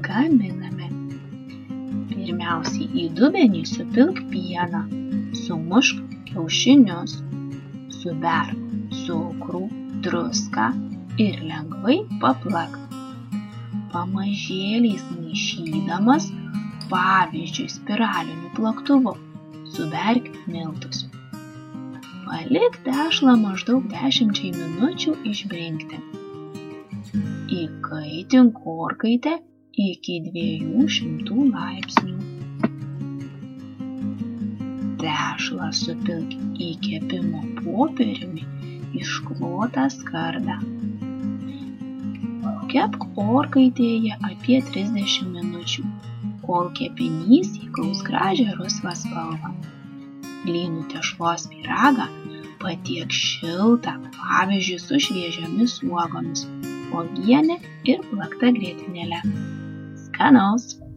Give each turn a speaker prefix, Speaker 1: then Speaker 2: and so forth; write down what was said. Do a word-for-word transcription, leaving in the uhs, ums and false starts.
Speaker 1: gaminame. Pirmiausiai į dubenį supilk pieną, sumušk kiaušinius, suberk cukrų, druską ir lengvai paplak. Pamažėliais maišydamas, pavyzdžiui, spiraliniu plaktuvu, suberk miltus. Palik tešlą maždaug dešimčiai minučių išbrinkti. Įkaitink orkaitę iki dviejų šimtų laipsnių. Tešlą supilk į kepimo popieriumi išklotą skardą. Kepk orkaitėje apie trisdešimt minučių, kol kepinys įgaus gražią rusvą spalvą. Blynų tešlos pyragą patiek šiltą, pavyzdžiui, su šviežiomis uogomis, uogiene ir plakta grietinėle. Skanaus!